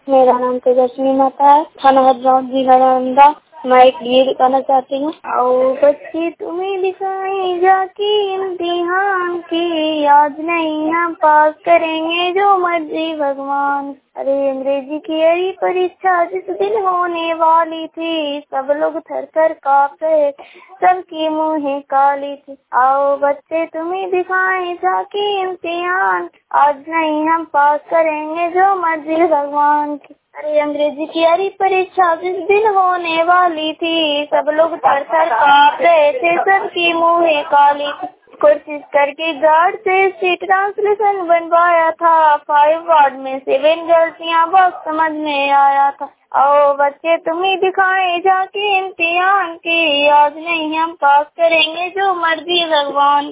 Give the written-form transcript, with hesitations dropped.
मेरा नाम तेजस्वी माता है, थाना हरजाऊ जिला नालंदा। मैं एक गीत गाना चाहती हूँ। आओ बच्चे तुम्हें दिखाएं जाके इम्तिहान की, आज नहीं हम पास करेंगे जो मर्जी भगवान। अरे अंग्रेजी की यही परीक्षा जिस दिन होने वाली थी, सब लोग थर थर काँप रहे, सबकी मुँहें काली थी। आओ बच्चे तुम्हें दिखाएं जाके इम्तिहान, आज नहीं हम पास करेंगे जो मर्जी भगवान की। अरे अंग्रेजी की यारी परीक्षा जिस दिन होने वाली थी, सब लोग थर थर काँप रहे थे, सबकी मुँहें काली थी। कोशिश करके गार्ड से सीट ट्रांसलेशन बनवाया था, 5 वार्ड में 7 गलतियाँ बस समझ में आया था। आओ बच्चे तुम्हें दिखाएं जाके इम्तिहान की, आज नहीं हम पास करेंगे जो मर्जी भगवान।